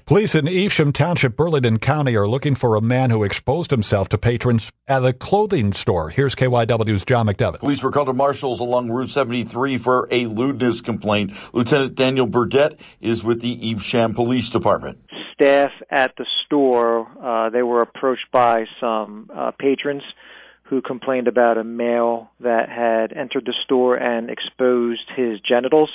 Police in Evesham Township, Burlington County are looking for a man who exposed himself to patrons at a clothing store. Here's KYW's John McDevitt. Police were called to marshals along Route 73 for a lewdness complaint. Lieutenant Daniel Burdett is with the Evesham Police Department. Staff at the store, they were approached by some patrons who complained about a male that had entered the store and exposed his genitals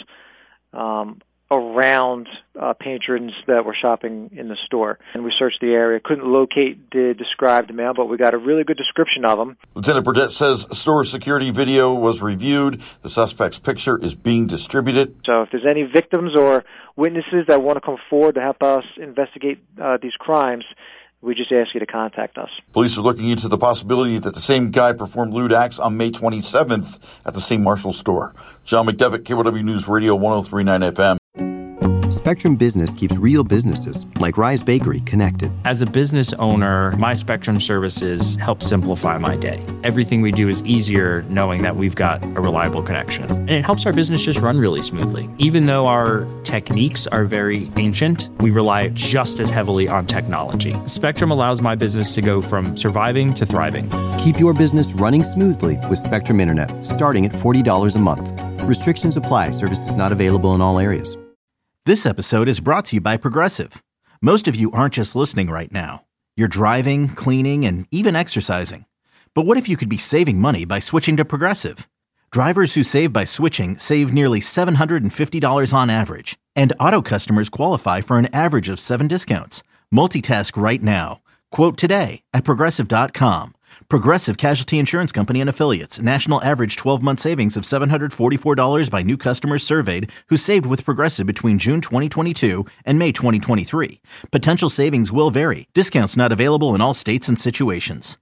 around patrons that were shopping in the store. And we searched the area, couldn't locate the described male, but we got a really good description of him. Lieutenant Burdett says store security video was reviewed. The suspect's picture is being distributed. So if there's any victims or witnesses that want to come forward to help us investigate these crimes, we just ask you to contact us. Police are looking into the possibility that the same guy performed lewd acts on May 27th at the same Marshall store. John McDevitt, KYW News Radio 103.9 FM. Spectrum Business keeps real businesses, like Rise Bakery, connected. As a business owner, my Spectrum services help simplify my day. Everything we do is easier knowing that we've got a reliable connection. And it helps our business just run really smoothly. Even though our techniques are very ancient, we rely just as heavily on technology. Spectrum allows my business to go from surviving to thriving. Keep your business running smoothly with Spectrum Internet, starting at $40 a month. Restrictions apply. Services not available in all areas. This episode is brought to you by Progressive. Most of you aren't just listening right now. You're driving, cleaning, and even exercising. But what if you could be saving money by switching to Progressive? Drivers who save by switching save nearly $750 on average. And auto customers qualify for an average of 7 discounts. Multitask right now. Quote today at Progressive.com. Progressive Casualty Insurance Company and Affiliates. National average 12-month savings of $744 by new customers surveyed who saved with Progressive between June 2022 and May 2023. Potential savings will vary. Discounts not available in all states and situations.